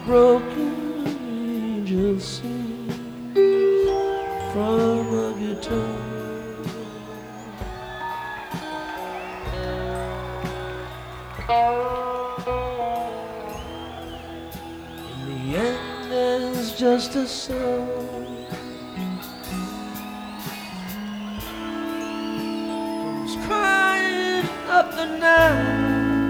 broken angel sings from a guitar. In the end, there's just a song. Comes crying up the night.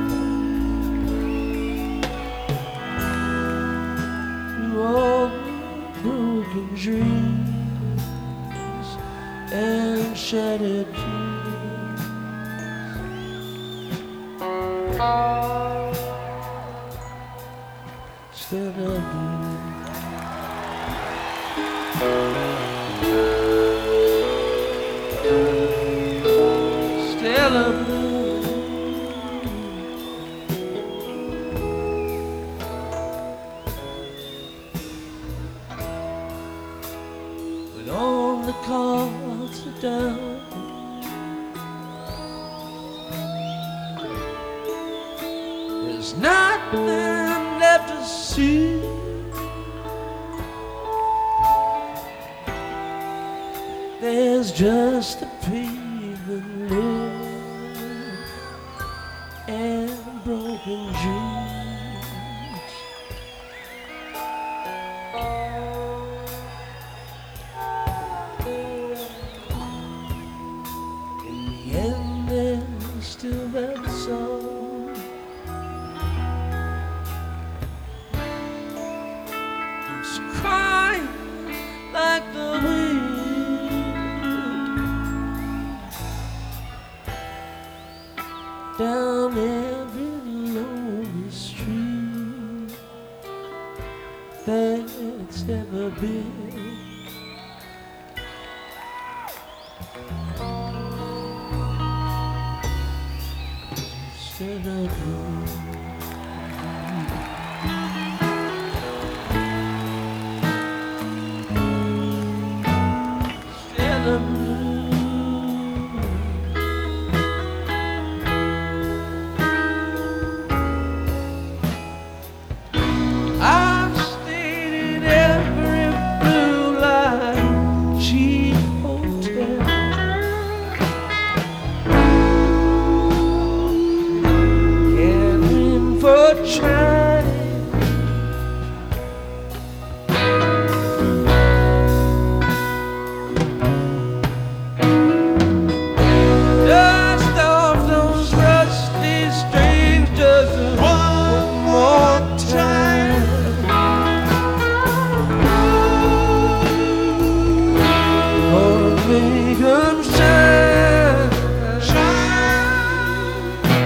All broken dreams and shattered dreams. Stand up, stand up. All the cards are down. There's nothing left to see. There's just a pavement left and broken dreams. And there's still that song. It's crying like the wind down every lonely street that's ever been. Stand up, stand up. I've stayed in every blue light cheap hotel. For trying, dust off those rusty strings just one more time. Gonna make them shine, shine.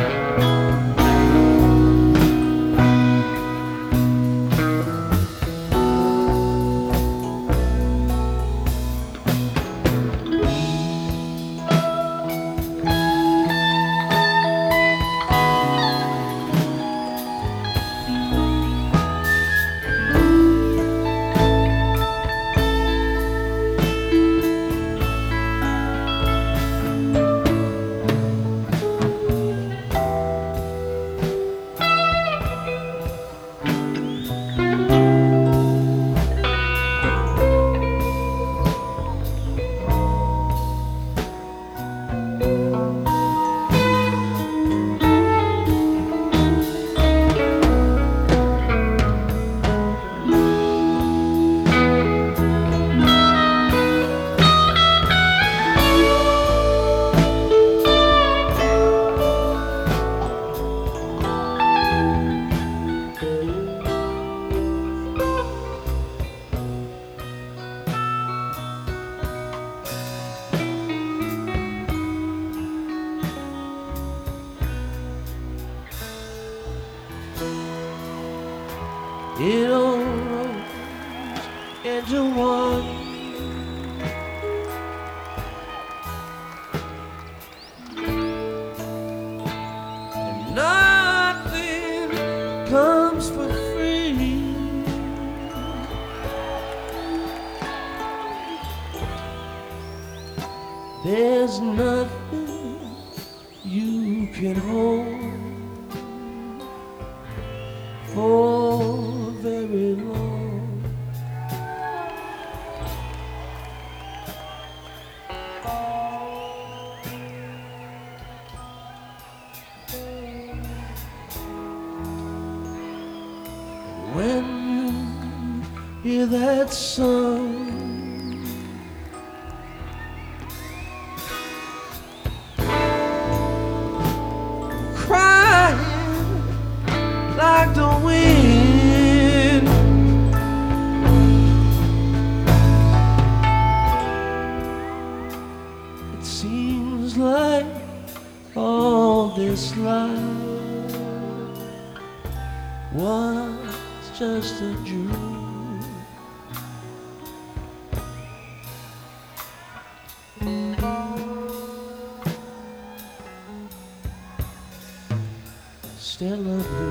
It all rolls into one. And nothing comes for free. There's nothing you can hold for very hear that song. Crying like the wind. It seems like all this life was just a dream. Still a